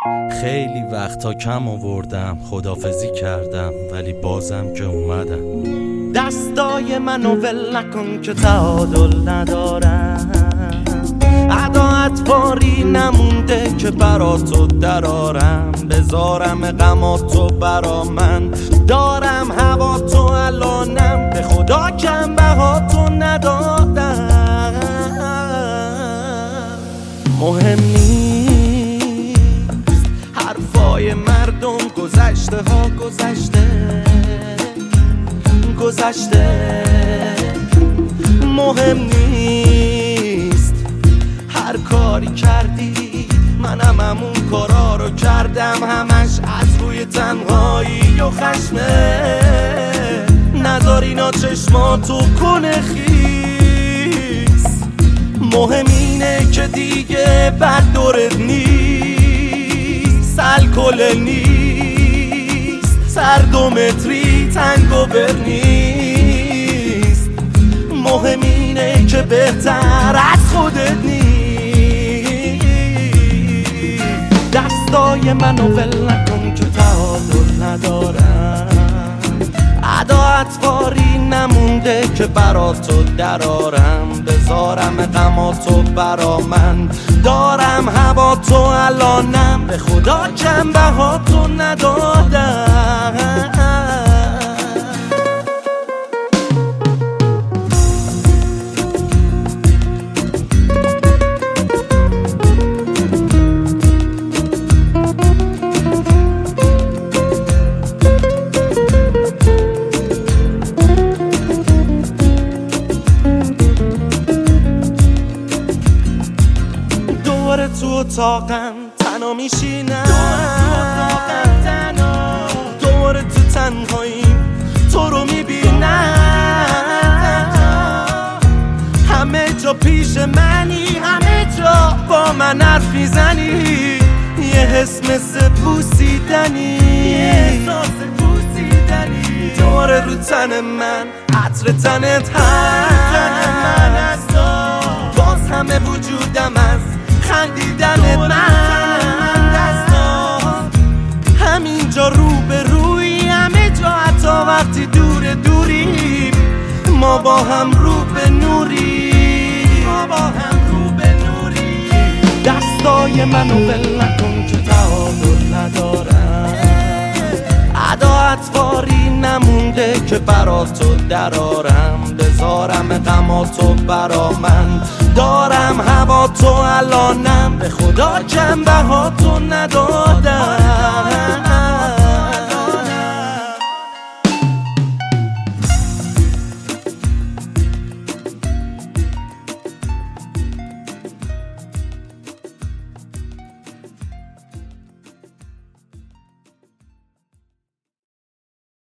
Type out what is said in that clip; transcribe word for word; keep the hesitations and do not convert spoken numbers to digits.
خیلی وقتا کم آوردم، خدافزی کردم ولی بازم که اومدم. دستای منو ول نکن که تعادل ندارم، عداعت باری نمونده که برا تو درارم. بذارم غماتو برا من، دارم هوا تو الانم، به خدا کم بهاتو ندادم. مهم نیست حرفای مردم، گذشته ها گذشته گذشته. مهم نیست هر کاری کردی، منم همون کارا رو کردم، همش از روی تنهایی و خشمه. نذار اینا چشماتو کنه خیس. مهم اینه که دیگه بر دورت نیست، الکل نیست، سر دو متری تنگوور نیست. مهم اینه که بهتر از خودت نیست. دستای منو ول نکن که تعادل ندارم، عداعت باری نمونده که برا تو درارم. بذارم غماتو برا من، دارم هوا تو الانم، به خدا کم بهاتو ندادم. تو اتاقم تنها میشینم، دوباره تو تنهاییم تو رو میبینم. همه جا پیش منی، همه جا با من حرف میزنی. یه حس مثل بوسیدنی، دوباره رو تن من عطر تنت هست، باز همه وجودم از خندیدن من دستان. همینجا رو به روی، همه جا حتی وقتی دور دوریم، ما با هم رو به نوری، ما با هم رو به نوری. دستای منو ول نکن که تعادل ندارم، عداعت باری نمونده که برا تو درارم. بذارم غماتو برا من، دارم هوا تو الانم، به خدا کم بهاتو ندادم.